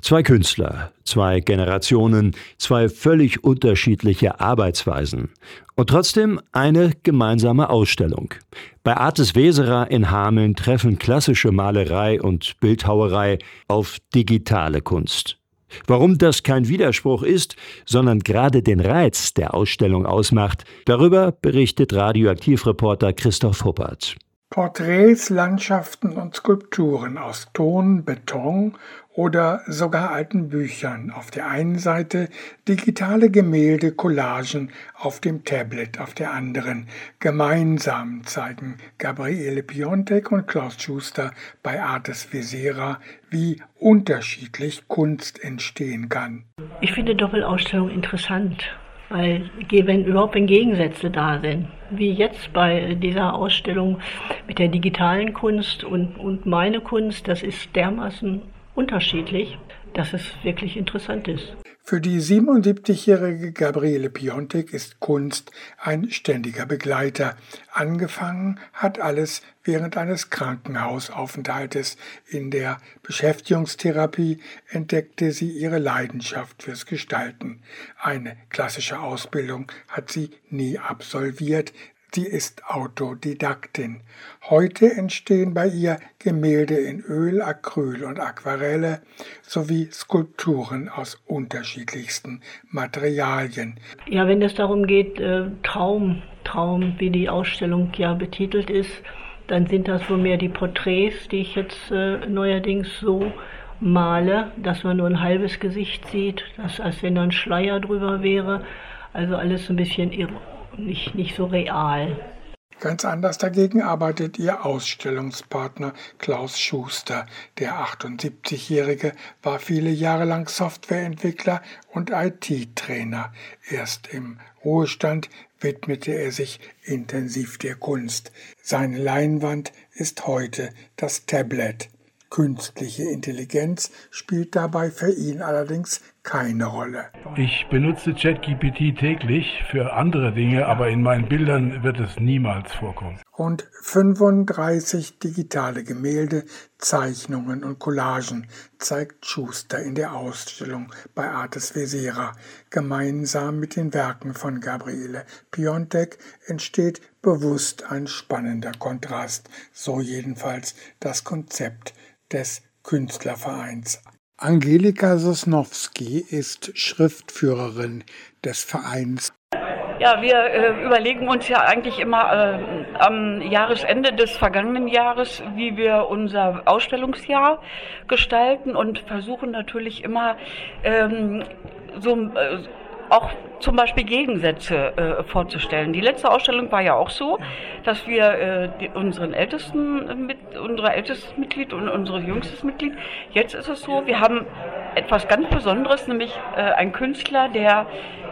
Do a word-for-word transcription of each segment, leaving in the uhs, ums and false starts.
Zwei Künstler, zwei Generationen, zwei völlig unterschiedliche Arbeitsweisen. Und trotzdem eine gemeinsame Ausstellung. Bei Artes Weserer in Hameln treffen klassische Malerei und Bildhauerei auf digitale Kunst. Warum das kein Widerspruch ist, sondern gerade den Reiz der Ausstellung ausmacht, darüber berichtet Radioaktivreporter Christoph Huppert. Porträts, Landschaften und Skulpturen aus Ton, Beton oder sogar alten Büchern auf der einen Seite, digitale Gemälde, Collagen auf dem Tablet auf der anderen. Gemeinsam zeigen Gabriele Piontek und Klaus Schuster bei Artes Vesera, wie unterschiedlich Kunst entstehen kann. Ich finde Doppelausstellung interessant, weil wenn überhaupt wenn Gegensätze da sind, wie jetzt bei dieser Ausstellung mit der digitalen Kunst und, und meine Kunst, das ist dermaßen unterschiedlich, dass es wirklich interessant ist. Für die siebenundsiebzigjährige Gabriele Piontek ist Kunst ein ständiger Begleiter. Angefangen hat alles während eines Krankenhausaufenthaltes. In der Beschäftigungstherapie entdeckte sie ihre Leidenschaft fürs Gestalten. Eine klassische Ausbildung hat sie nie absolviert. Sie ist Autodidaktin. Heute entstehen bei ihr Gemälde in Öl, Acryl und Aquarelle sowie Skulpturen aus unterschiedlichsten Materialien. Ja, wenn es darum geht, äh, Traum, Traum, wie die Ausstellung ja betitelt ist, dann sind das wohl mehr die Porträts, die ich jetzt äh, neuerdings so male, dass man nur ein halbes Gesicht sieht, dass, als wenn da ein Schleier drüber wäre. Also alles so ein bisschen irre. Nicht, nicht so real. Ganz anders dagegen arbeitet ihr Ausstellungspartner Klaus Schuster. Der achtundsiebzigjährige war viele Jahre lang Softwareentwickler und I T-Trainer. Erst im Ruhestand widmete er sich intensiv der Kunst. Seine Leinwand ist heute das Tablet. Künstliche Intelligenz spielt dabei für ihn allerdings keine Rolle. Ich benutze ChatGPT täglich für andere Dinge, aber in meinen Bildern wird es niemals vorkommen. Rund fünfunddreißig digitale Gemälde, Zeichnungen und Collagen zeigt Schuster in der Ausstellung bei Artes Vesera. Gemeinsam mit den Werken von Gabriele Piontek entsteht bewusst ein spannender Kontrast. So jedenfalls das Konzept des Künstlervereins. Angelika Sosnowski ist Schriftführerin des Vereins. Ja, wir äh, überlegen uns ja eigentlich immer äh, am Jahresende des vergangenen Jahres, wie wir unser Ausstellungsjahr gestalten und versuchen natürlich immer ähm, so äh, auch zum Beispiel Gegensätze äh, vorzustellen. Die letzte Ausstellung war ja auch so, dass wir äh, die, unseren ältesten, mit, unser ältestes Mitglied und unser jüngstes Mitglied, jetzt ist es so, wir haben etwas ganz Besonderes, nämlich äh, einen Künstler, der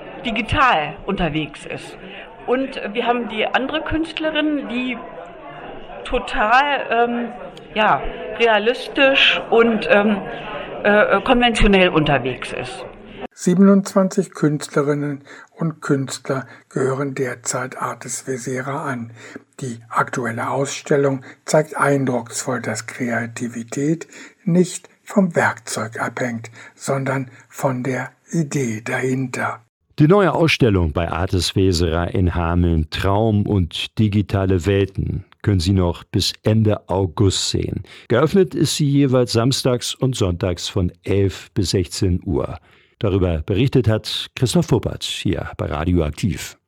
digital unterwegs ist. Und wir haben die andere Künstlerin, die total ähm, ja, realistisch und ähm, äh, konventionell unterwegs ist. siebenundzwanzig Künstlerinnen und Künstler gehören derzeit Artes Vesera an. Die aktuelle Ausstellung zeigt eindrucksvoll, dass Kreativität nicht vom Werkzeug abhängt, sondern von der Idee dahinter. Die neue Ausstellung bei Artes Vesera in Hameln, Traum und digitale Welten, können Sie noch bis Ende August sehen. Geöffnet ist sie jeweils samstags und sonntags von elf bis sechzehn Uhr. Darüber berichtet hat Christoph Huppert hier bei Radioaktiv.